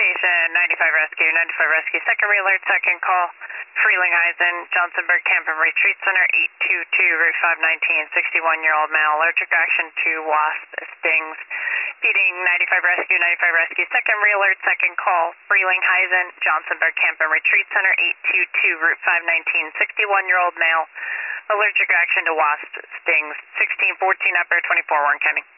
Station 95 Rescue, 95 Rescue, second re-alert, second call, Frelinghuysen, Johnsonburg Camp and Retreat Center, 822, Route 519, 61-year-old male, allergic reaction to wasp stings. Feeding 95 Rescue, 95 Rescue, second re-alert, second call, Frelinghuysen, Johnsonburg Camp and Retreat Center, 822, Route 519, 61-year-old male, allergic reaction to wasp stings. 1614 upper, 24 Warren County.